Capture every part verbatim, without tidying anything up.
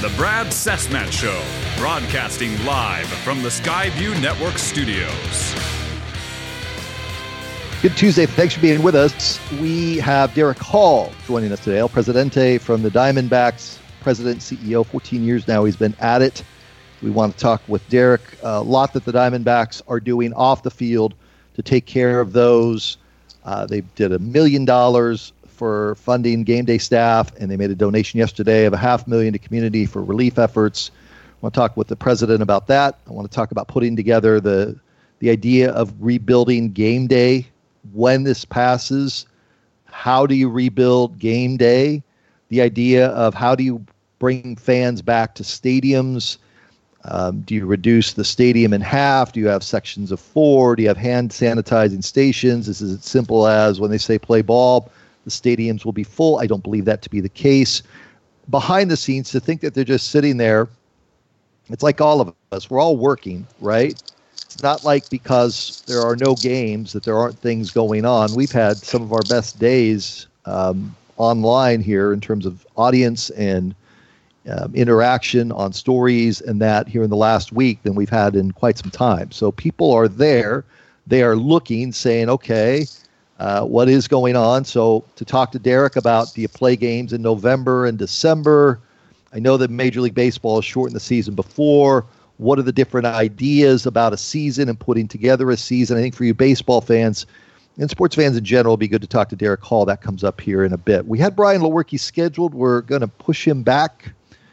The Brad Cessmat Show, broadcasting live from the Skyview Network studios. Good Tuesday. Thanks for being with us. We have Derek Hall joining us today, El Presidente from the Diamondbacks, president, C E O, fourteen years now. He's been at it. We want to talk with Derek. A lot that the Diamondbacks are doing off the field to take care of those. Uh, they did a million dollars for funding game day staff, and they made a donation yesterday of a half million to community for relief efforts. I want to talk with the president about that. I want to talk about putting together the the idea of rebuilding game day when this passes. How do you rebuild game day? The idea of how do you bring fans back to stadiums? Um, do you reduce the stadium in half? Do you have sections of four? Do you have hand sanitizing stations? This is as simple as when they say play ball, the stadiums will be full. I don't believe that to be the case. Behind the scenes, to think that they're just sitting there, it's like all of us. We're all working, right? It's not like because there are no games that there aren't things going on. We've had some of our best days um, online here in terms of audience and um, interaction on stories and that here in the last week than we've had in quite some time. So people are there. They are looking, saying, okay, Uh, what is going on? So to talk to Derek about, do you play games in November and December? I know that Major League Baseball has shortened the season before. What are the different ideas about a season and putting together a season? I think for you baseball fans and sports fans in general, it'll be good to talk to Derek Hall. That comes up here in a bit. We had Brian Lewerke scheduled. We're going to push him back.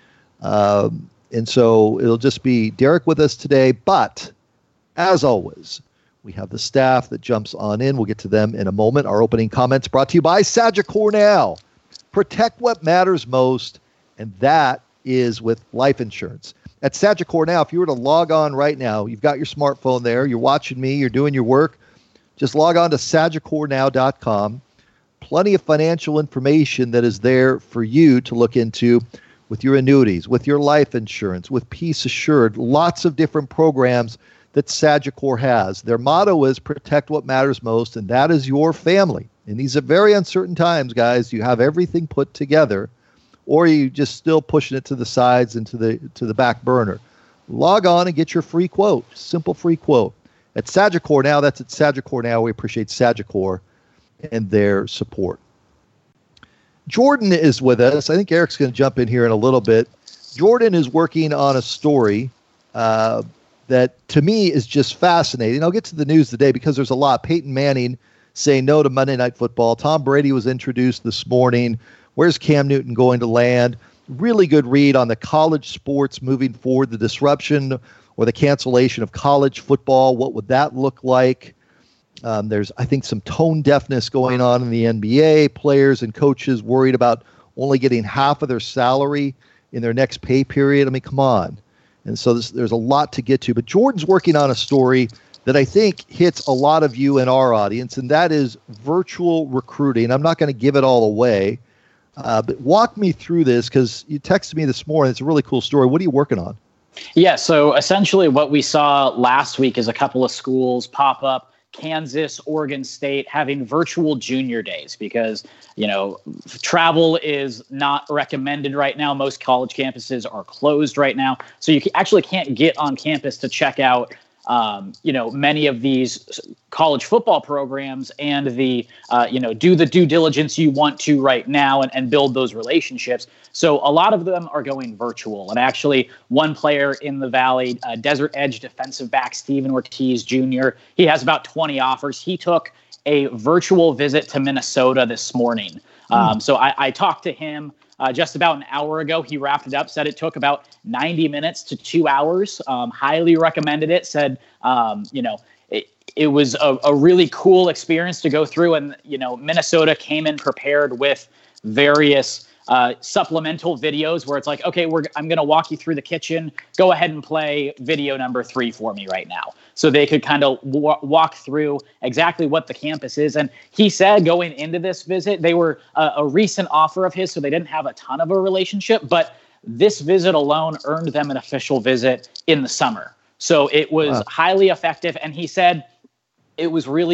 Um, and so it'll just be Derek with us today. But as always, we have the staff that jumps on in. We'll get to them in a moment. Our opening comments brought to you by Sagicor Now. Protect what matters most, and that is with life insurance. At Sagicor Now, if you were to log on right now, you've got your smartphone there, you're watching me, you're doing your work, just log on to sagicor now dot com. Plenty of financial information that is there for you to look into with your annuities, with your life insurance, with Peace Assured, lots of different programs that Sagicor has. Their motto is protect what matters most, and that is your family. In these are very uncertain times, guys, you have everything put together, or you just still pushing it to the sides and to the to the back burner. Log on and get your free quote, simple free quote. At Sagicor Now, that's at Sagicor Now. We appreciate Sagicor and their support. Jordan is with us. I think Eric's going to jump in here in a little bit. Jordan is working on a story uh, that to me is just fascinating. I'll get to the news today because there's a lot. Peyton Manning saying no to Monday Night Football. Tom Brady was introduced this morning. Where's Cam Newton going to land? Really good read on the college sports moving forward, the disruption or the cancellation of college football. What would that look like? Um, there's, I think, some tone deafness going on in the N B A. Players and coaches worried about only getting half of their salary in their next pay period. I mean, come on. And so this, there's a lot to get to. But Jordan's working on a story that I think hits a lot of you in our audience, and that is virtual recruiting. I'm not going to give it all away, uh, but walk me through this because you texted me this morning. It's a really cool story. What are you working on? Yeah, so essentially what we saw last week is a couple of schools pop up. Kansas, Oregon State having virtual junior days because, you know, travel is not recommended right now. Most college campuses are closed right now. So you actually can't get on campus to check out, um, you know, many of these college football programs and the, uh, you know, do the due diligence you want to right now and, and build those relationships. So a lot of them are going virtual. And actually one player in the Valley, uh, Desert Edge defensive back, Steven Ortiz Junior, he has about twenty offers. He took a virtual visit to Minnesota this morning. Um, mm. So I, I talked to him uh, just about an hour ago. He wrapped it up, said it took about ninety minutes to two hours. Um, highly recommended it, said, um, you know, it, it was a, a really cool experience to go through. And, you know, Minnesota came in prepared with various uh, supplemental videos where it's like, okay, we're I'm going to walk you through the kitchen. Go ahead and play video number three for me right now. So they could kind of w- walk through exactly what the campus is. And he said going into this visit, they were a, a recent offer of his, so they didn't have a ton of a relationship. But this visit alone earned them an official visit in the summer. So it was wow. highly effective. And he said it was really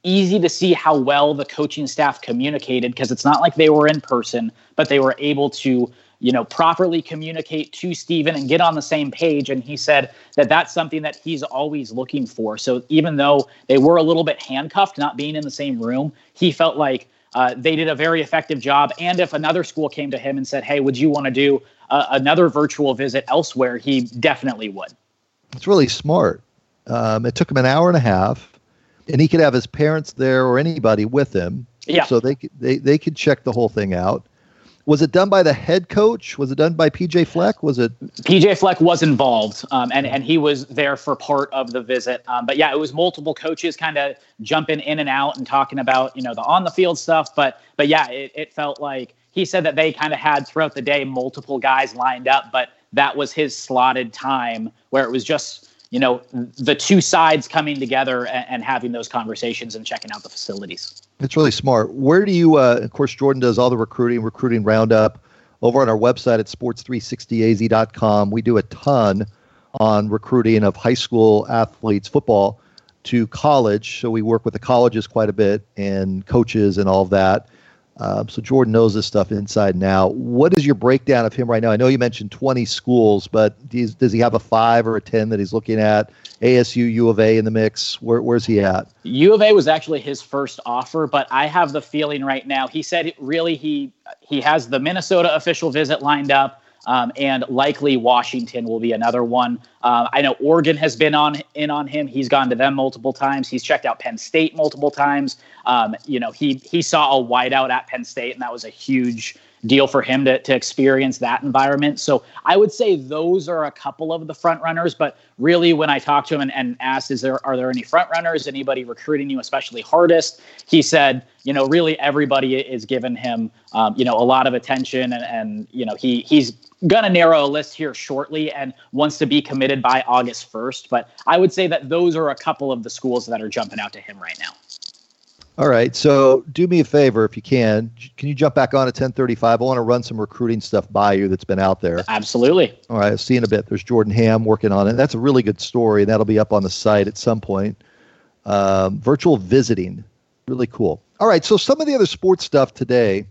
easy to see how well the coaching staff communicated, because it's not like they were in person, but they were able to, you know, properly communicate to Steven and get on the same page. And he said that that's something that he's always looking for. So even though they were a little bit handcuffed, not being in the same room, he felt like uh, they did a very effective job. And if another school came to him and said, hey, would you want to do uh, another virtual visit elsewhere, he definitely would. It's really smart. Um, it took him an hour and a half, and he could have his parents there or anybody with him. Yeah. So they could, they, they could check the whole thing out. Was it done by the head coach? Was it done by P J Fleck? Was it? P J Fleck was involved, um, and, and he was there for part of the visit. Um, but yeah, it was multiple coaches kind of jumping in and out and talking about, you know, the on the field stuff. But but yeah, it, it felt like he said that they kind of had throughout the day multiple guys lined up, but that was his slotted time where it was just, you know, the two sides coming together and, and having those conversations and checking out the facilities. It's really smart. Where do you, uh, of course, Jordan does all the recruiting, recruiting roundup over on our website at sports three sixty a z dot com. We do a ton on recruiting of high school athletes, football to college. So we work with the colleges quite a bit and coaches and all of that. Um, so Jordan knows this stuff inside and out. What is your breakdown of him right now? I know you mentioned twenty schools, but does, does he have a five or a ten that he's looking at? A S U, U of A in the mix. Where, where's he at? U of A was actually his first offer, but I have the feeling right now, he said really he he has the Minnesota official visit lined up, um, and likely Washington will be another one. Um, I know Oregon has been on in on him. He's gone to them multiple times. He's checked out Penn State multiple times. Um, you know, he he saw a whiteout at Penn State, and that was a huge deal for him to to experience that environment. So I would say those are a couple of the front runners. But really, when I talked to him and, and asked, is there are there any front runners? Anybody recruiting you especially hardest? He said, you know, really everybody is giving him, um, you know, a lot of attention, and, and you know, he he's going to narrow a list here shortly and wants to be committed by August first. But I would say that those are a couple of the schools that are jumping out to him right now. All right. So do me a favor, if you can. Can you jump back on at ten thirty-five? I want to run some recruiting stuff by you that's been out there. Absolutely. All right. I'll see you in a bit. There's Jordan Ham working on it. That's a really good story, and that'll be up on the site at some point. Um, virtual visiting. Really cool. All right. So some of the other sports stuff today.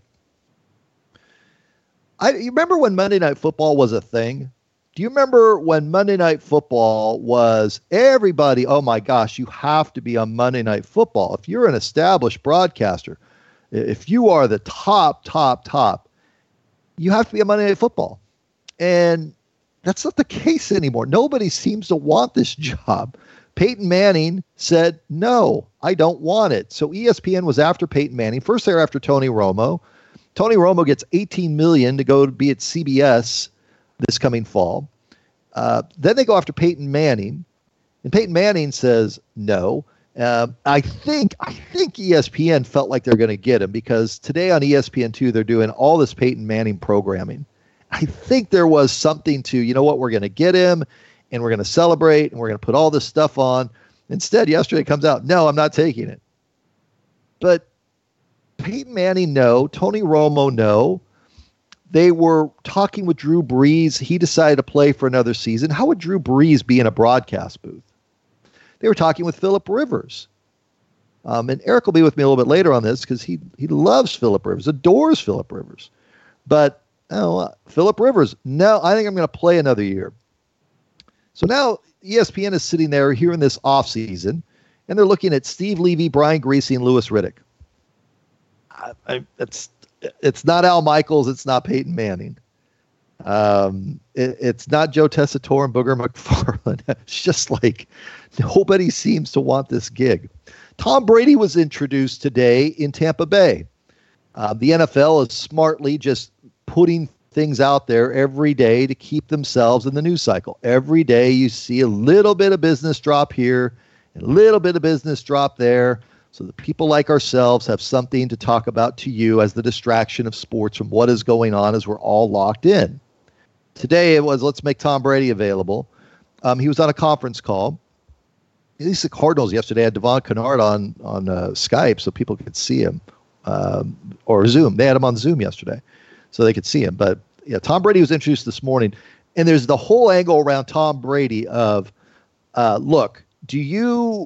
I you remember when Monday Night Football was a thing? Do you remember when Monday Night Football was everybody, oh my gosh, you have to be on Monday Night Football. If you're an established broadcaster, if you are the top, top, top, you have to be on Monday Night Football. And that's not the case anymore. Nobody seems to want this job. Peyton Manning said, no, I don't want it. So E S P N was after Peyton Manning. First they were after Tony Romo. Tony Romo gets eighteen million dollars to go to be at C B S this coming fall. Uh, then they go after Peyton Manning, and Peyton Manning says no. Uh, I think I think E S P N felt like they're going to get him, because today on E S P N two they're doing all this Peyton Manning programming. I think there was something to, you know what, we're going to get him, and we're going to celebrate, and we're going to put all this stuff on. Instead, yesterday it comes out, no, I'm not taking it. But Peyton Manning, no. Tony Romo, no. They were talking with Drew Brees. He decided to play for another season. How would Drew Brees be in a broadcast booth? They were talking with Phillip Rivers. Um, and Eric will be with me a little bit later on this, because he he loves Phillip Rivers, adores Phillip Rivers. But oh, uh, Phillip Rivers, no, I think I'm going to play another year. So now E S P N is sitting there here in this offseason, and they're looking at Steve Levy, Brian Griese, and Louis Riddick. I, I, it's It's not Al Michaels. It's not Peyton Manning. Um, it, it's not Joe Tessitore and Booger McFarland. It's just like nobody seems to want this gig. Tom Brady was introduced today in Tampa Bay. Uh, the N F L is smartly just putting things out there every day to keep themselves in the news cycle. Every day you see a little bit of business drop here, and a little bit of business drop there. So that people like ourselves have something to talk about to you as the distraction of sports from what is going on as we're all locked in. Today it was, let's make Tom Brady available. Um, he was on a conference call. At least the Cardinals yesterday had Devon Kennard on, on uh, Skype so people could see him, um, or Zoom. They had him on Zoom yesterday so they could see him. But yeah, Tom Brady was introduced this morning. And there's the whole angle around Tom Brady of, uh, look, do you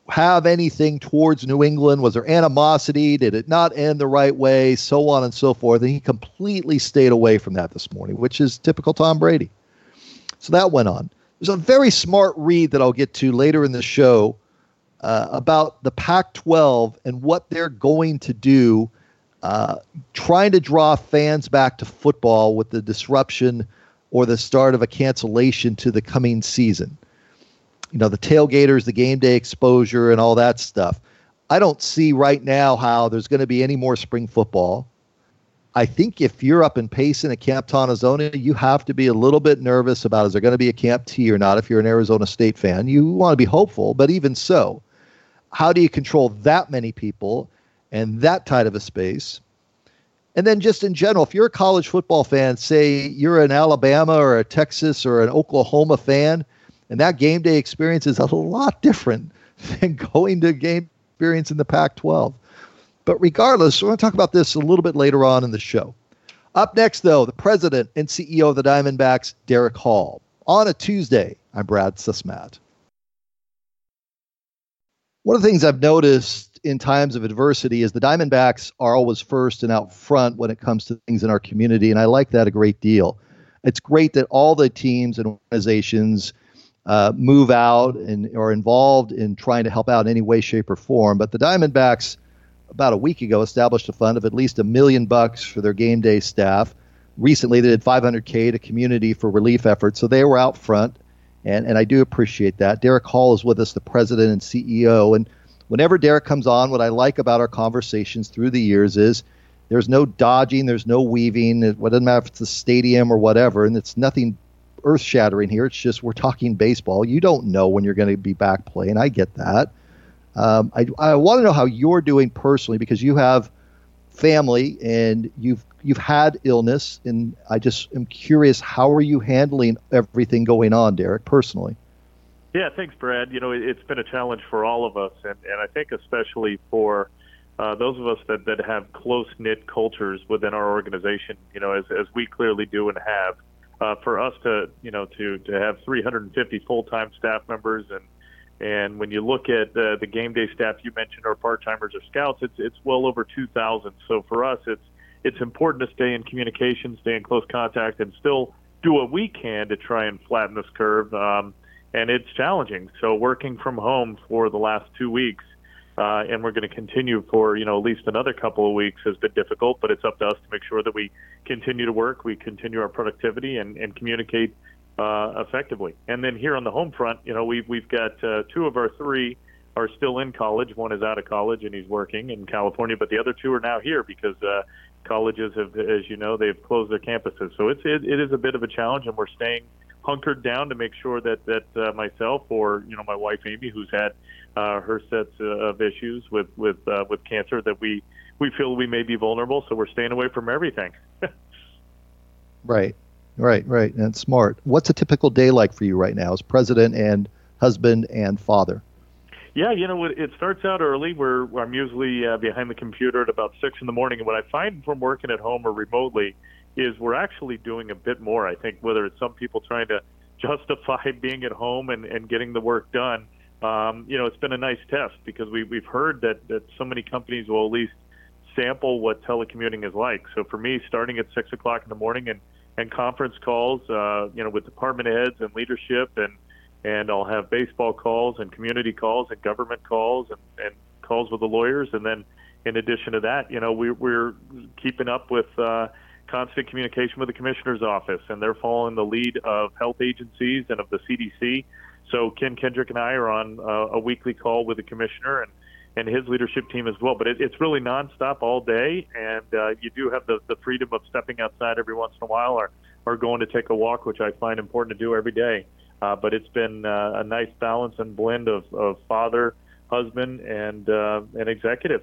have anything towards New England? Was there animosity? Did it not end the right way? So on and so forth. And he completely stayed away from that this morning, which is typical Tom Brady. So that went on. There's a very smart read that I'll get to later in the show uh, about the Pac twelve and what they're going to do, uh, trying to draw fans back to football with the disruption or the start of a cancellation to the coming season. You know, the tailgaters, the game day exposure, and all that stuff. I don't see right now how there's going to be any more spring football. I think if you're up in Payson at Camp Tontozona, you have to be a little bit nervous about, is there going to be a Camp T or not? If you're an Arizona State fan, you want to be hopeful, but even so, how do you control that many people and that tight of a space? And then just in general, if you're a college football fan, say you're an Alabama or a Texas or an Oklahoma fan, and that game day experience is a lot different than going to game experience in the Pac twelve. But regardless, we're going to talk about this a little bit later on in the show. Up next, though, the president and C E O of the Diamondbacks, Derek Hall. On a Tuesday, I'm Brad Susmat. One of the things I've noticed in times of adversity is the Diamondbacks are always first and out front when it comes to things in our community, and I like that a great deal. It's great that all the teams and organizations uh, move out and are involved in trying to help out in any way, shape, or form, but the Diamondbacks about a week ago established a fund of at least a million bucks for their game day staff. Recently, they did five hundred K to community for relief efforts, so they were out front, and, and I do appreciate that. Derek Hall is with us, the president and C E O, and whenever Derek comes on, what I like about our conversations through the years is there's no dodging, there's no weaving. It doesn't matter if it's a stadium or whatever, and it's nothing earth-shattering here. It's just we're talking baseball. You don't know when you're going to be back playing. I get that. Um, I, I want to know how you're doing personally, because you have family and you've you've had illness, and I just am curious, how are you handling everything going on, Derek, personally? Yeah, thanks, Brad. You know, it, it's been a challenge for all of us, and, and I think especially for uh, those of us that, that have close-knit cultures within our organization, you know, as, as we clearly do and have, uh, for us to, you know, to, to have three hundred fifty full-time staff members, and And when you look at uh, the game day staff you mentioned, or part-timers or scouts, it's it's well over two thousand. So for us, it's it's important to stay in communication, stay in close contact, and still do what we can to try and flatten this curve. Um, and it's challenging. So working from home for the last two weeks, uh, and we're going to continue for you know at least another couple of weeks, has been difficult. But it's up to us to make sure that we continue to work, we continue our productivity, and, and communicate Uh, effectively. And then here on the home front, you know, we've, we've got uh, two of our three are still in college. One is out of college and he's working in California, but the other two are now here because uh, colleges have, as you know, they've closed their campuses. So it's, it, it is a bit of a challenge, and we're staying hunkered down to make sure that, that uh, myself or, you know, my wife, Amy, who's had uh, her sets uh, of issues with, with, uh, with cancer, that we, we feel we may be vulnerable. So we're staying away from everything. Right. Right, right. And smart. What's a typical day like for you right now as president and husband and father? Yeah, you know, it starts out early. We're, I'm usually uh, behind the computer at about six in the morning. And what I find from working at home or remotely is we're actually doing a bit more. I think whether it's some people trying to justify being at home and, and getting the work done, um, you know, it's been a nice test because we, we've heard that, that so many companies will at least sample what telecommuting is like. So for me, starting at six o'clock in the morning and and conference calls, uh, you know, with department heads and leadership, and and I'll have baseball calls and community calls and government calls and, and calls with the lawyers. And then in addition to that, you know, we, we're keeping up with uh, constant communication with the commissioner's office, and they're following the lead of health agencies and of the C D C. So Ken Kendrick and I are on uh, a weekly call with the commissioner and, and his leadership team as well. But it, it's really nonstop all day, and uh, you do have the, the freedom of stepping outside every once in a while, or, or going to take a walk, which I find important to do every day. Uh, but it's been uh, a nice balance and blend of, of father, husband, and uh, and executive.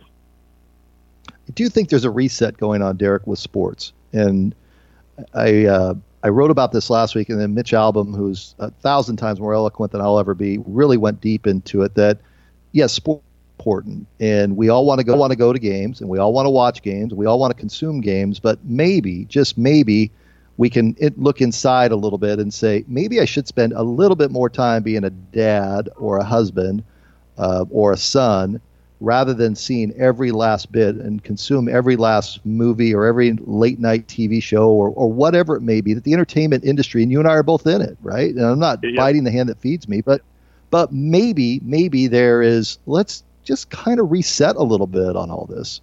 I do think there's a reset going on, Derek, with sports. And I uh, I wrote about this last week, and then Mitch Albom, who's a thousand times more eloquent than I'll ever be, really went deep into it, that, yes, sport important, and we all want to go want to go to games, and we all want to watch games, and we all want to consume games, but maybe, just maybe, we can it, look inside a little bit and say, maybe I should spend a little bit more time being a dad or a husband uh, or a son, rather than seeing every last bit and consume every last movie or every late night T V show or, or whatever it may be, that the entertainment industry, and you and I are both in it, right? And I'm not yeah. biting the hand that feeds me, but but maybe, maybe there is, let's just kind of reset a little bit on all this.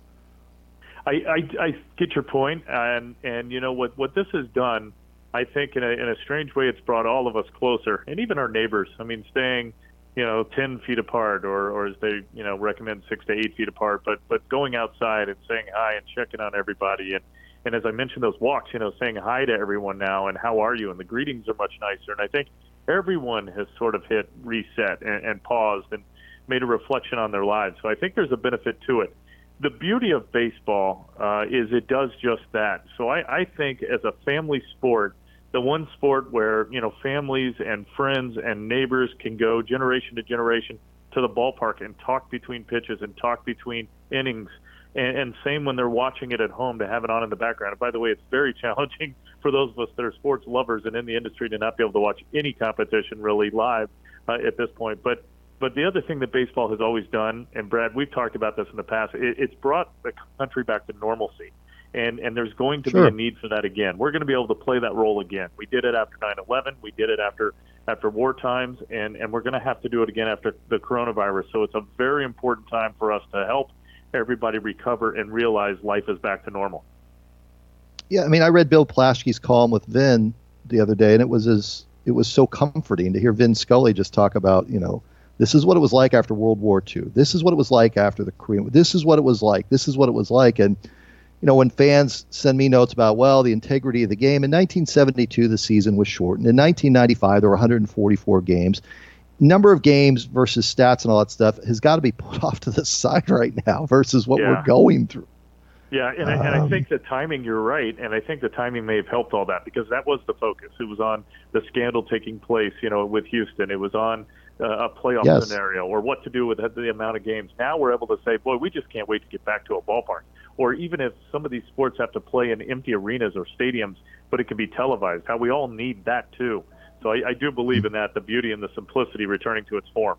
I, I, I get your point, and and you know what, what this has done, I think in a in a strange way, it's brought all of us closer, and even our neighbors. I mean, staying, you know, ten feet apart, or, or as they, you know, recommend six to eight feet apart, but but going outside and saying hi and checking on everybody, and and as I mentioned, those walks, you know, saying hi to everyone now, and how are you, and the greetings are much nicer, and I think everyone has sort of hit reset and, and paused and made a reflection on their lives. So I think there's a benefit to it. The beauty of baseball uh, is it does just that. So I, I think as a family sport, the one sport where, you know, families and friends and neighbors can go generation to generation to the ballpark and talk between pitches and talk between innings. And, and same when they're watching it at home, to have it on in the background. And by the way, it's very challenging for those of us that are sports lovers and in the industry to not be able to watch any competition really live uh, at this point. But But the other thing that baseball has always done, and Brad, we've talked about this in the past, it, it's brought the country back to normalcy. And and there's going to Sure. be a need for that again. We're going to be able to play that role again. We did it after nine eleven. We did it after after war times, and, and we're going to have to do it again after the coronavirus. So it's a very important time for us to help everybody recover and realize life is back to normal. Yeah, I mean, I read Bill Plaschke's column with Vin the other day, and it was as it was so comforting to hear Vin Scully just talk about, you know, this is what it was like after World War Two. This is what it was like after the Korean. This is what it was like. This is what it was like. And, you know, when fans send me notes about, well, the integrity of the game, in nineteen seventy-two, the season was shortened. In nineteen ninety-five, there were one hundred forty-four games. Number of games versus stats and all that stuff has got to be put off to the side right now versus what Yeah. we're going through. Yeah, and, um, I, and I think the timing, you're right, and I think the timing may have helped all that, because that was the focus. It was on the scandal taking place, you know, with Houston. It was on uh, a playoff Yes. scenario, or what to do with the amount of games. Now we're able to say, boy, we just can't wait to get back to a ballpark. Or even if some of these sports have to play in empty arenas or stadiums, but it can be televised, how we all need that too. So I, I do believe in that, the beauty and the simplicity returning to its form.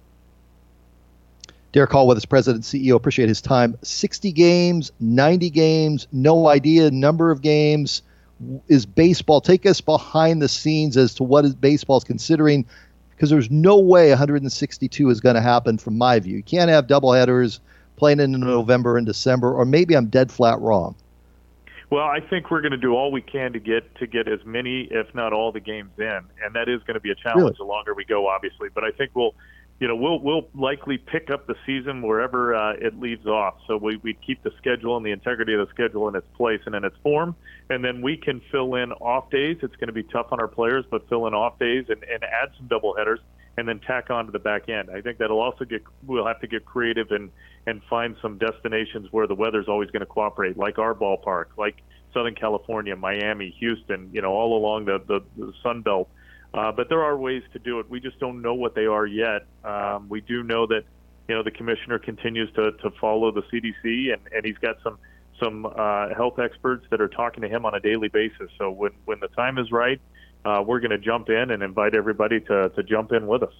Derek Hall with us, President and C E O. Appreciate his time. sixty games, ninety games, no idea number of games. Is baseball, take us behind the scenes as to what is baseball is considering, because there's no way one hundred sixty-two is going to happen from my view. You can't have doubleheaders playing in November and December, or maybe I'm dead flat wrong. Well, I think we're going to do all we can to get to get as many, if not all, the games in, and that is going to be a challenge Really? the longer we go, obviously. But I think we'll, you know, we'll we'll likely pick up the season wherever uh, it leaves off. So we we keep the schedule and the integrity of the schedule in its place and in its form, and then we can fill in off days. It's going to be tough on our players, but fill in off days and, and add some doubleheaders, and then tack on to the back end. I think that'll also get, we'll have to get creative and, and find some destinations where the weather's always going to cooperate, like our ballpark, like Southern California, Miami, Houston, you know, all along the, the, the Sun Belt. Uh, but there are ways to do it. We just don't know what they are yet. Um, we do know that, you know, the commissioner continues to, to follow the C D C, and, and he's got some some uh, health experts that are talking to him on a daily basis. So when, when the time is right, uh, we're going to jump in and invite everybody to, to jump in with us.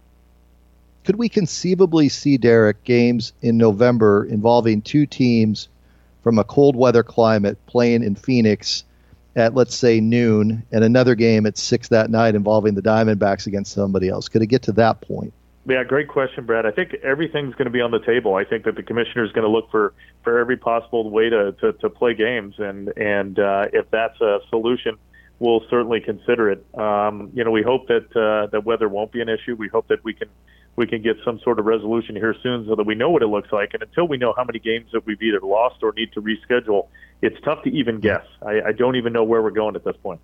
Could we conceivably see, Derek, games in November involving two teams from a cold weather climate playing in Phoenix at, let's say, noon, and another game at six that night involving the Diamondbacks against somebody else? Could it get to that point? Yeah, great question, Brad. I think everything's going to be on the table. I think that the commissioner is going to look for, for every possible way to, to, to play games, and and uh, if that's a solution, we'll certainly consider it. Um, you know, we hope that uh, that weather won't be an issue. We hope that we can we can get some sort of resolution here soon, so that we know what it looks like. And until we know how many games that we've either lost or need to reschedule, it's tough to even guess. I, I don't even know where we're going at this point.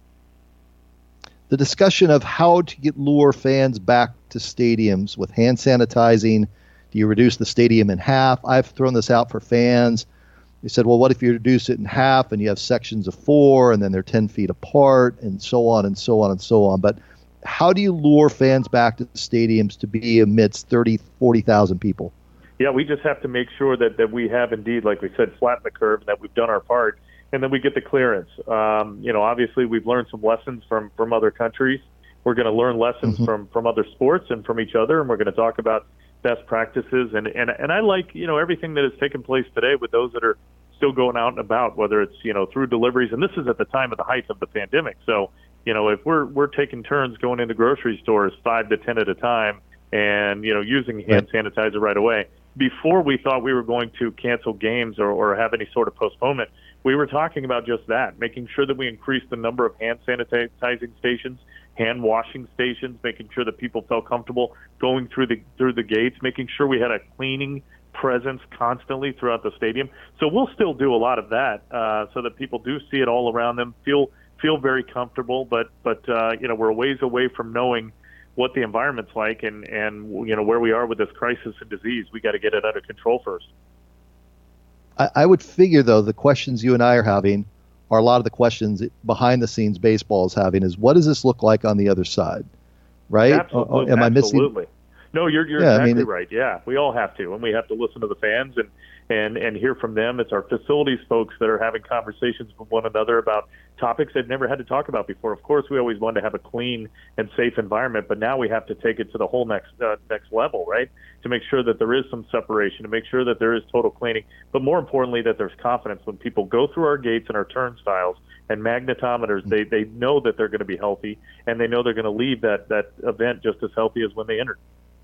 The discussion of how to get lure fans back to stadiums with hand sanitizing. Do you reduce the stadium in half? I've thrown this out for fans. They said, well, what if you reduce it in half and you have sections of four and then they're ten feet apart, and so on and so on and so on. But how do you lure fans back to stadiums to be amidst thirty, forty thousand people? Yeah, we just have to make sure that, that we have indeed, like we said, flatten the curve, and that we've done our part, and then we get the clearance. Um, you know, obviously we've learned some lessons from, from other countries. We're going to learn lessons mm-hmm. from, from other sports and from each other, and we're going to talk about best practices. And, and, and I like, you know, everything that has taken place today with those that are still going out and about, whether it's, you know, through deliveries. And this is at the time of the height of the pandemic. So, you know, if we're we're taking turns going into grocery stores five to ten at a time and, you know, using hand sanitizer right away, before we thought we were going to cancel games or, or have any sort of postponement, we were talking about just that, making sure that we increased the number of hand sanitizing stations, hand washing stations, making sure that people felt comfortable going through the through the gates, making sure we had a cleaning presence constantly throughout the stadium. So we'll still do a lot of that uh, so that people do see it all around them, feel feel very comfortable. But but uh, you know, we're a ways away from knowing what the environment's like and and you know where we are with this crisis and disease. We got to get it under control first. I, I would figure, though, the questions you and I are having are a lot of the questions behind the scenes baseball is having is, what does this look like on the other side? Right? Absolutely. Or, am I missing? Absolutely. No, you're you're yeah, exactly I mean, right. Yeah, we all have to, and we have to listen to the fans and, and, and hear from them. It's our facilities folks that are having conversations with one another about topics they've never had to talk about before. Of course, we always wanted to have a clean and safe environment, but now we have to take it to the whole next uh, next level, right? To make sure that there is some separation, to make sure that there is total cleaning, but more importantly, that there's confidence when people go through our gates and our turnstiles and magnetometers. They they know that they're going to be healthy, and they know they're going to leave that that event just as healthy as when they entered.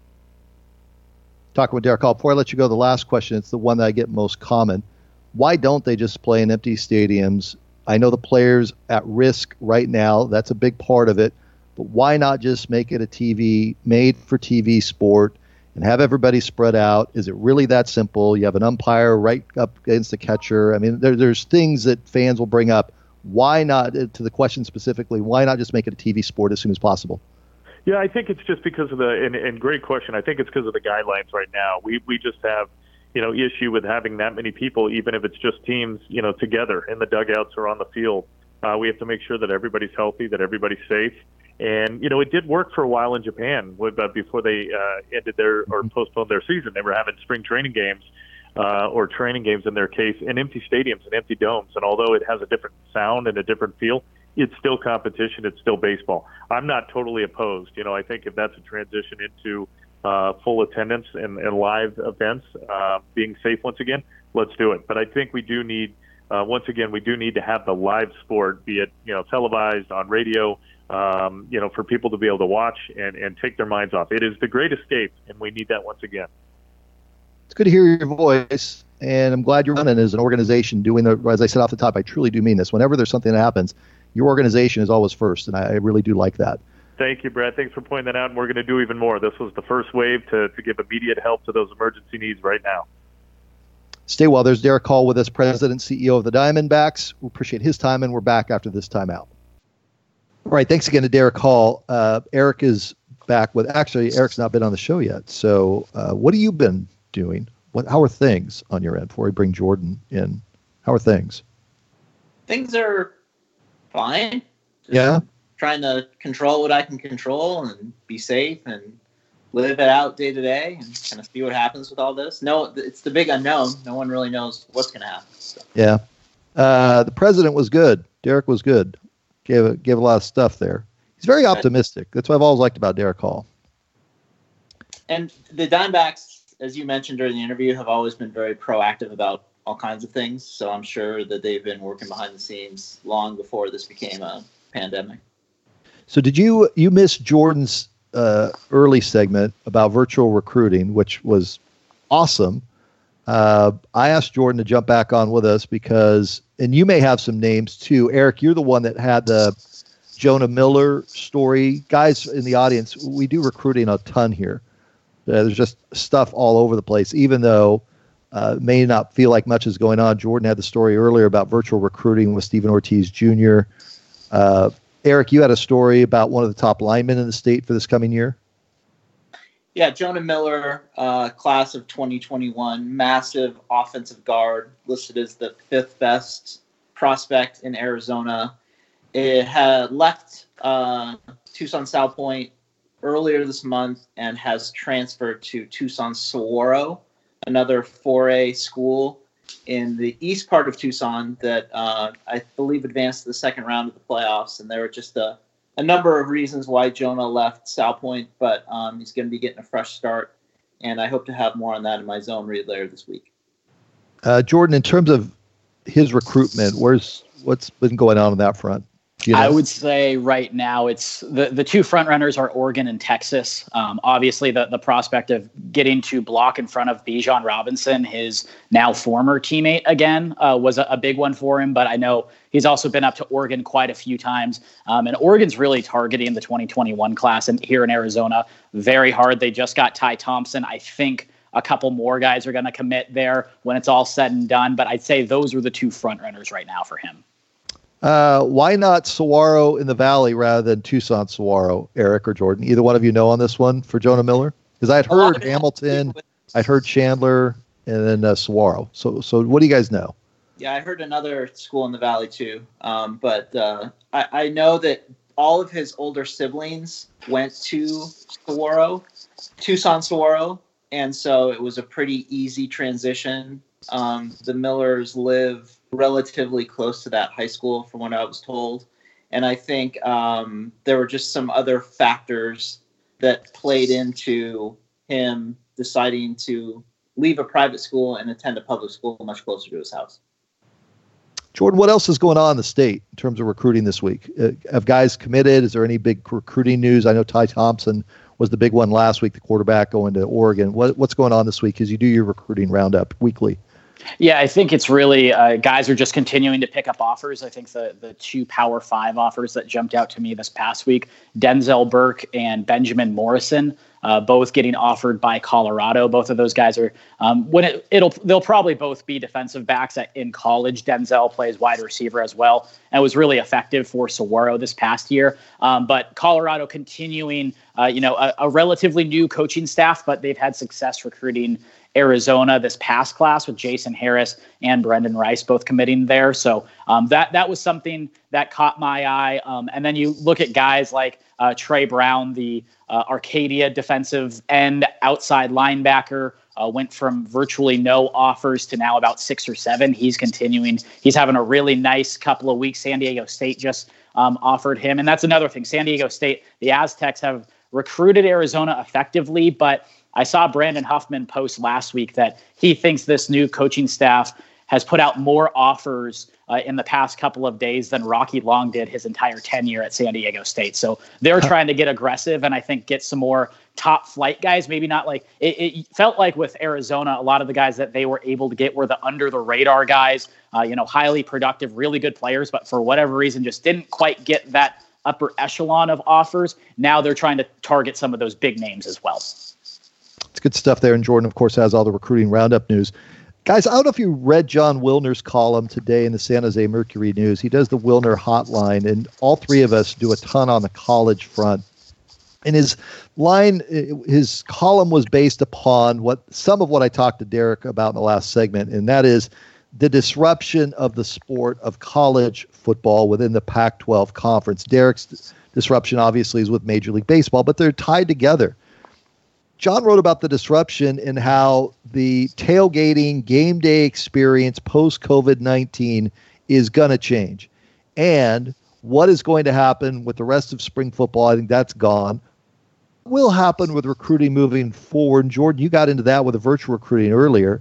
Talking with Derek Hall. Before I let you go, the last question, it's the one that I get most common. Why don't they just play in empty stadiums? I know the players at risk right now. That's a big part of it. But why not just make it a T V, made for T V sport and have everybody spread out? Is it really that simple? You have an umpire right up against the catcher. I mean, there, there's things that fans will bring up. Why not, to the question specifically, why not just make it a T V sport as soon as possible? Yeah, I think it's just because of the, and, and great question, I think it's because of the guidelines right now. We we just have, you know, issue with having that many people, even if it's just teams, you know, together in the dugouts or on the field. Uh, we have to make sure that everybody's healthy, that everybody's safe. And, you know, it did work for a while in Japan with, uh, before they uh, ended their, or postponed their season. They were having spring training games uh, or training games in their case in empty stadiums and empty domes. And although it has a different sound and a different feel, it's still competition. It's still baseball. I'm not totally opposed. You know, I think if that's a transition into uh, full attendance and, and live events, uh, being safe once again, let's do it. But I think we do need, uh, once again, we do need to have the live sport, be it, you know, televised on radio, um, you know, for people to be able to watch and, and take their minds off. It is the great escape, and we need that once again. It's good to hear your voice, and I'm glad you're running as an organization doing the, as I said off the top, I truly do mean this. Whenever there's something that happens, your organization is always first, and I, I really do like that. Thank you, Brad. Thanks for pointing that out, and we're going to do even more. This was the first wave to, to give immediate help to those emergency needs right now. Stay well. There's Derek Hall with us, President and C E O of the Diamondbacks. We appreciate his time, and we're back after this timeout. All right, thanks again to Derek Hall. Uh, Eric is back with, actually, Eric's not been on the show yet, so uh, what have you been doing? What, how are things on your end before we bring Jordan in? How are things? Things are fine. Just yeah. Trying to control what I can control and be safe and live it out day to day and kind of see what happens with all this. No, it's the big unknown. No one really knows what's going to happen. So. Yeah. Uh, the president was good. Derek was good. Gave a, gave a lot of stuff there. He's very optimistic. That's what I've always liked about Derek Hall. And the Diamondbacks, as you mentioned during the interview, have always been very proactive about all kinds of things. So I'm sure that they've been working behind the scenes long before this became a pandemic. So did you, you miss Jordan's uh, early segment about virtual recruiting, which was awesome. Uh, I asked Jordan to jump back on with us because, and you may have some names too. Eric, you're the one that had the Jonah Miller story. Guys in the audience, we do recruiting a ton here. Uh, there's just stuff all over the place, even though Uh, may not feel like much is going on. Jordan had the story earlier about virtual recruiting with Steven Ortiz Junior Uh, Eric, you had a story about one of the top linemen in the state for this coming year. Yeah, Jonah Miller, uh, class of twenty twenty-one, massive offensive guard, listed as the fifth best prospect in Arizona. It had left uh, Tucson South Point earlier this month and has transferred to Tucson Saguaro, another four A school in the east part of Tucson that uh, I believe advanced to the second round of the playoffs. And there were just a, a number of reasons why Jonah left South Point, but um, he's going to be getting a fresh start and I hope to have more on that in my zone read later this week. Uh, Jordan, in terms of his recruitment, where's what's been going on on that front? You know? I would say right now it's the, the two front runners are Oregon and Texas. Um, obviously, the, the prospect of getting to block in front of Bijan Robinson, his now former teammate again, uh, was a, a big one for him. But I know he's also been up to Oregon quite a few times. Um, and Oregon's really targeting the twenty twenty-one class and here in Arizona very hard. They just got Ty Thompson. I think a couple more guys are going to commit there when it's all said and done. But I'd say those are the two front runners right now for him. Uh, why not Saguaro in the Valley rather than Tucson Saguaro, Eric or Jordan? Either one of you know on this one for Jonah Miller? Because I'd heard Hamilton, I'd heard Chandler, and then uh, Saguaro. So, so what do you guys know? Yeah, I heard another school in the Valley too. Um, but uh, I, I know that all of his older siblings went to Saguaro, Tucson Saguaro, and so it was a pretty easy transition. Um, the Millers live relatively close to that high school from what I was told. And I think um, there were just some other factors that played into him deciding to leave a private school and attend a public school much closer to his house. Jordan, what else is going on in the state in terms of recruiting this week? Uh, have guys committed? Is there any big recruiting news? I know Ty Thompson was the big one last week, the quarterback going to Oregon. What, what's going on this week as you do your recruiting roundup weekly? Yeah, I think it's really uh, guys are just continuing to pick up offers. I think the the two Power Five offers that jumped out to me this past week, Denzel Burke and Benjamin Morrison, uh, both getting offered by Colorado. Both of those guys are um, when it, it'll they'll probably both be defensive backs at, in college. Denzel plays wide receiver as well and was really effective for Saguaro this past year. Um, but Colorado continuing, uh, you know, a, a relatively new coaching staff, but they've had success recruiting Arizona this past class with Jason Harris and Brendan Rice both committing there. So um, that that was something that caught my eye. Um, and then you look at guys like uh, Trey Brown, the uh, Arcadia defensive end outside linebacker, uh, went from virtually no offers to now about six or seven. He's continuing. He's having a really nice couple of weeks. San Diego State just um, offered him. And that's another thing. San Diego State, the Aztecs have recruited Arizona effectively, but I saw Brandon Huffman post last week that he thinks this new coaching staff has put out more offers uh, in the past couple of days than Rocky Long did his entire tenure at San Diego State. So they're trying to get aggressive and I think get some more top flight guys. Maybe not like it, it felt like with Arizona, a lot of the guys that they were able to get were the under the radar guys, uh, you know, highly productive, really good players, but for whatever reason just didn't quite get that upper echelon of offers. Now they're trying to target some of those big names as well. It's good stuff there. And Jordan, of course, has all the recruiting roundup news. Guys, I don't know if you read John Wilner's column today in the San Jose Mercury News. He does the Wilner hotline, and all three of us do a ton on the college front. And his line, his column was based upon what some of what I talked to Derek about in the last segment, and that is the disruption of the sport of college football within the Pac twelve conference. Derek's disruption obviously is with Major League Baseball, but they're tied together. John wrote about the disruption and how the tailgating game day experience post-COVID nineteen is going to change. And what is going to happen with the rest of spring football, I think that's gone. What will happen with recruiting moving forward? And Jordan, you got into that with the virtual recruiting earlier.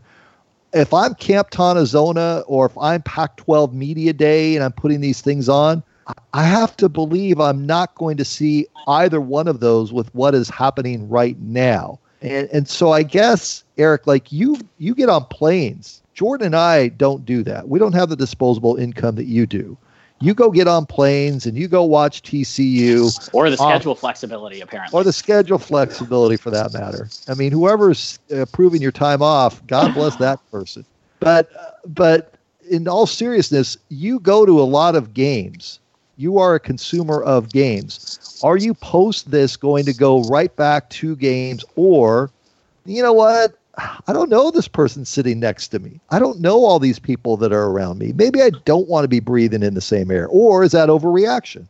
If I'm Camp Tonazona or if I'm Pac twelve Media Day and I'm putting these things on, I have to believe I'm not going to see either one of those with what is happening right now. And and so I guess, Eric, like you you get on planes. Jordan and I don't do that. We don't have the disposable income that you do. You go get on planes and you go watch T C U. Or the schedule um, flexibility, apparently. Or the schedule flexibility, for that matter. I mean, whoever's approving your time off, God bless that person. But But in all seriousness, you go to a lot of games. You are a consumer of games. Are you post this going to go right back to games? Or, you know what? I don't know this person sitting next to me. I don't know all these people that are around me. Maybe I don't want to be breathing in the same air. Or is that overreaction?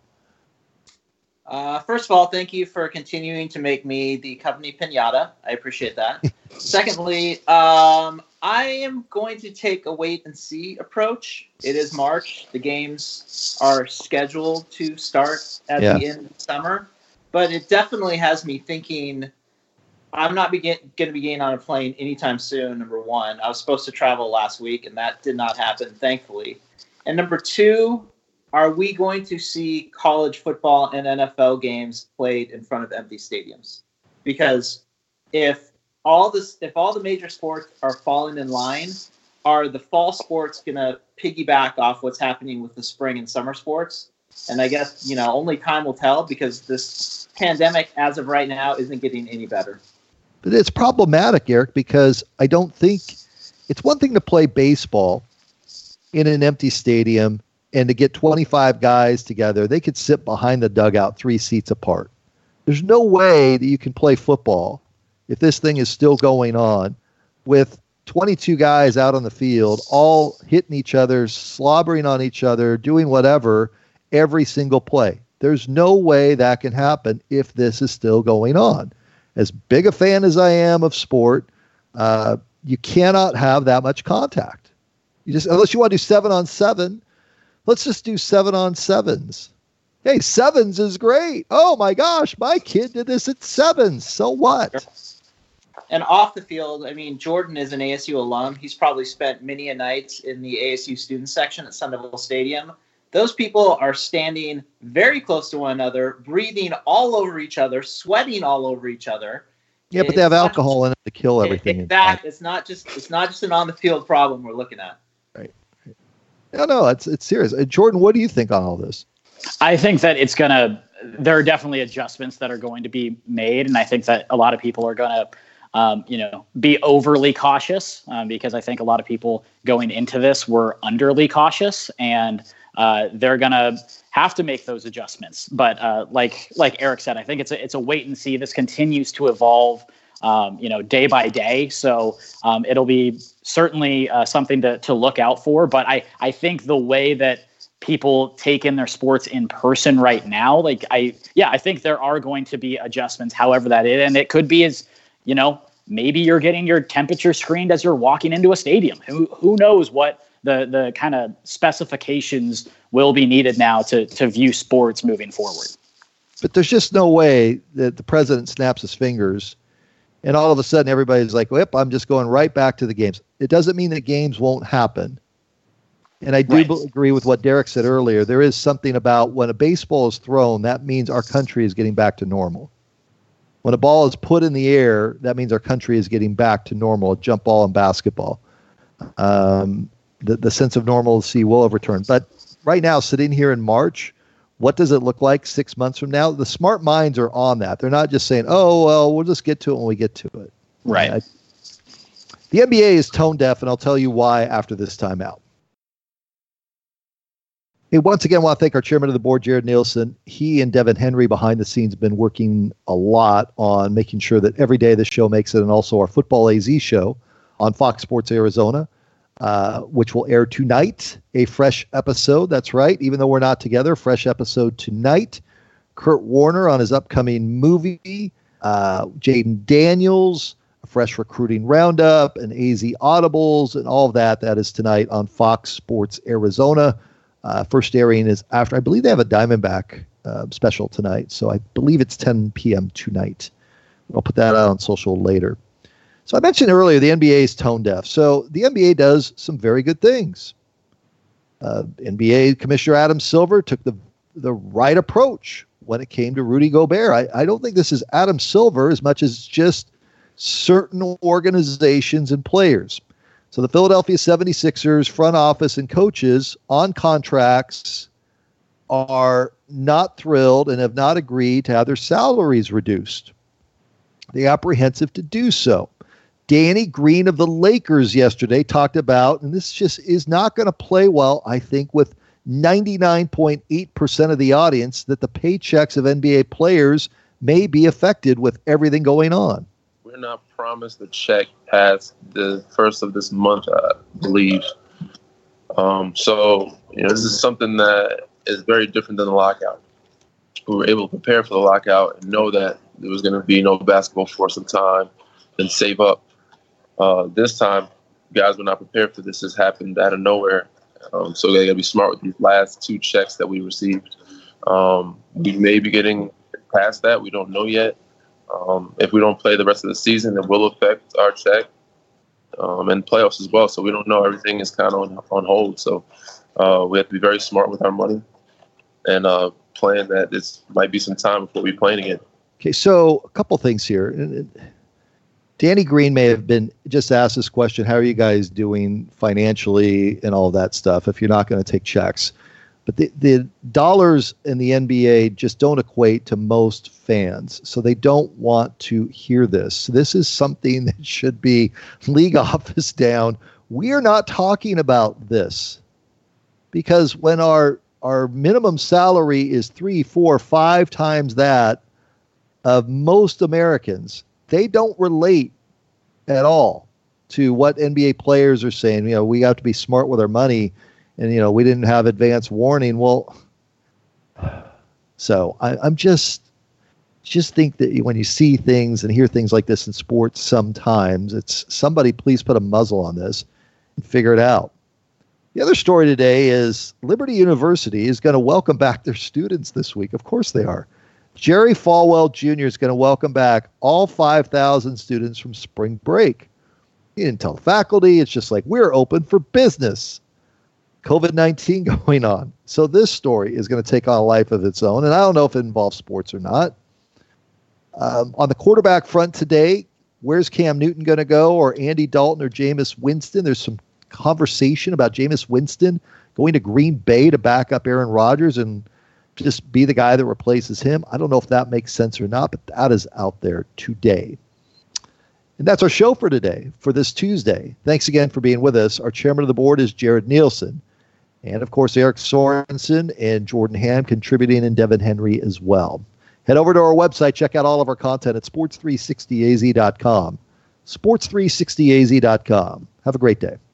Uh, first of all, thank you for continuing to make me the company pinata. I appreciate that. Secondly, um, I am going to take a wait and see approach. It is March. The games are scheduled to start at yeah. the end of summer. But it definitely has me thinking I'm not begin, going to be getting on a plane anytime soon, number one. I was supposed to travel last week, and that did not happen, thankfully. And number two, are we going to see college football and N F L games played in front of empty stadiums? Because if all this, if all the major sports are falling in line, are the fall sports going to piggyback off what's happening with the spring and summer sports? And I guess, you know, only time will tell, because this pandemic, as of right now, isn't getting any better. But it's problematic, Eric, because I don't think it's one thing to play baseball in an empty stadium and to get twenty-five guys together. They could sit behind the dugout three seats apart. There's no way that you can play football if this thing is still going on with twenty-two guys out on the field, all hitting each other, slobbering on each other, doing whatever every single play. There's no way that can happen if this is still going on. As big a fan as I am of sport, uh, you cannot have that much contact. You just, unless you want to do seven on seven, let's just do seven on sevens. Hey, sevens is great. Oh my gosh, my kid did this at sevens. So what? And off the field, I mean, Jordan is an A S U alum. He's probably spent many a night in the A S U student section at Sun Devil Stadium. Those people are standing very close to one another, breathing all over each other, sweating all over each other. Yeah, but it's they have alcohol in it to kill everything. It, that it's not just it's not just an on the field problem we're looking at. Right. No, no, it's it's serious. Uh, Jordan, what do you think on all this? I think that it's gonna. There are definitely adjustments that are going to be made, and I think that a lot of people are gonna. Um, you know, be overly cautious um, because I think a lot of people going into this were underly cautious, and uh, they're gonna have to make those adjustments. But uh, like like Eric said, I think it's a it's a wait and see. This continues to evolve, um, you know, day by day. So um, it'll be certainly uh, something to to look out for. But I I think the way that people take in their sports in person right now, like I yeah, I think there are going to be adjustments. However that is, and it could be as you know, maybe you're getting your temperature screened as you're walking into a stadium. Who who knows what the the kind of specifications will be needed now to to view sports moving forward. But there's just no way that the president snaps his fingers and all of a sudden everybody's like, "Yep, I'm just going right back to the games." It doesn't mean that games won't happen. And I do Right. b- agree with what Derek said earlier. There is something about when a baseball is thrown, that means our country is getting back to normal. When a ball is put in the air, that means our country is getting back to normal, jump ball and basketball. Um, the, the sense of normalcy will overturn. But right now, sitting here in March, what does it look like six months from now? The smart minds are on that. They're not just saying, oh, well, we'll just get to it when we get to it. Right. I, the N B A is tone deaf, and I'll tell you why after this timeout. Hey, once again, I want to thank our chairman of the board, Jared Nielsen. He and Devin Henry behind the scenes have been working a lot on making sure that every day this show makes it, and also our Football A Z show on Fox Sports Arizona, uh, which will air tonight, a fresh episode. That's right. Even though we're not together, fresh episode tonight. Kurt Warner on his upcoming movie, uh, Jaden Daniels, a fresh recruiting roundup, and A Z Audibles, and all of that. That is tonight on Fox Sports Arizona. Uh, first airing is after, I believe they have a Diamondback uh, special tonight, so I believe it's ten p.m. tonight. I'll put that out on social later. So I mentioned earlier the N B A is tone deaf. So the N B A does some very good things. Uh, N B A Commissioner Adam Silver took the the right approach when it came to Rudy Gobert. I, I don't think this is Adam Silver as much as just certain organizations and players. So the Philadelphia seventy-sixers front office and coaches on contracts are not thrilled and have not agreed to have their salaries reduced. They're apprehensive to do so. Danny Green of the Lakers yesterday talked about, and this just is not going to play well, I think, with ninety-nine point eight percent of the audience, that the paychecks of N B A players may be affected with everything going on. We're not promised a check past the first of this month, I believe. Um, so, you know, this is something that is very different than the lockout. We were able to prepare for the lockout and know that there was going to be no basketball for some time and save up. Uh, this time, guys were not prepared for this. This happened out of nowhere. Um, so they got to be smart with these last two checks that we received. Um, we may be getting past that. We don't know yet. Um, if we don't play the rest of the season, it will affect our check um, and playoffs as well. So we don't know. Everything is kind of on, on hold. So uh, we have to be very smart with our money and uh, plan that it might be some time before we play again. Okay, so a couple things here. Danny Green may have been just asked this question, how are you guys doing financially and all that stuff if you're not going to take checks? But the, the dollars in the N B A just don't equate to most fans. So they don't want to hear this. This is something that should be league office down. We are not talking about this because when our our minimum salary is three, four, five times that of most Americans, they don't relate at all to what N B A players are saying. You know, we have to be smart with our money. And, you know, we didn't have advance warning. Well, so I, I'm just, just think that when you see things and hear things like this in sports, sometimes it's somebody, please put a muzzle on this and figure it out. The other story today is Liberty University is going to welcome back their students this week. Of course they are. Jerry Falwell Junior is going to welcome back all five thousand students from spring break. He didn't tell the faculty. It's just like, we're open for business. COVID nineteen going on. So this story is going to take on a life of its own. And I don't know if it involves sports or not. Um, on the quarterback front today, where's Cam Newton going to go, or Andy Dalton or Jameis Winston? There's some conversation about Jameis Winston going to Green Bay to back up Aaron Rodgers and just be the guy that replaces him. I don't know if that makes sense or not, but that is out there today. And that's our show for today, for this Tuesday. Thanks again for being with us. Our chairman of the board is Jared Nielsen. And, of course, Eric Sorensen and Jordan Ham contributing, and Devin Henry as well. Head over to our website. Check out all of our content at sports three sixty a z dot com. sports three sixty a z dot com. Have a great day.